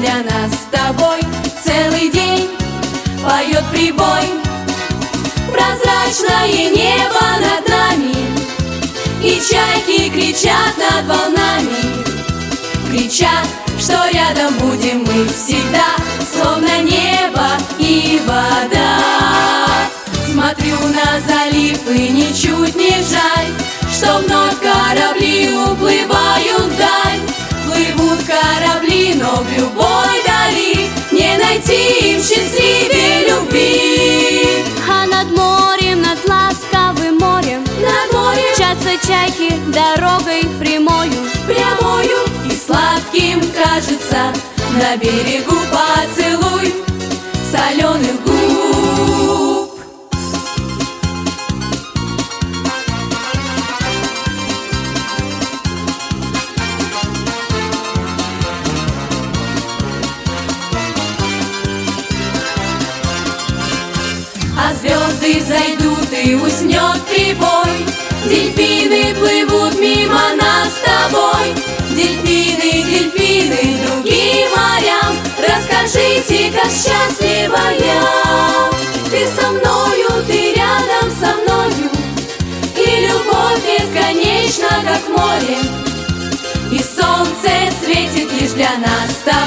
для нас с тобой. Целый день поет прибой, прозрачное небо над нами, и чайки кричат над волнами. Кричат, что рядом будем мы всегда, словно небо и вода. Смотрю на залив и ничуть не жаль, что вновь корабли уплывают вдаль. Плывут корабли, но в любой дали не найти им счастливее любви. А над морем, над ласковым морем, Над морем мчатся чайки дорогой прямою. прямою, и сладким кажется на берегу поцелуй соленых губ. А звезды взойдут и уснет прибой, дельфины плывут мимо нас с тобой. Дельфины, дельфины, другим морям, расскажите, как счастлива я. Ты со мною, ты рядом со мною, и любовь бесконечна, как море, и солнце светит лишь для нас с тобой.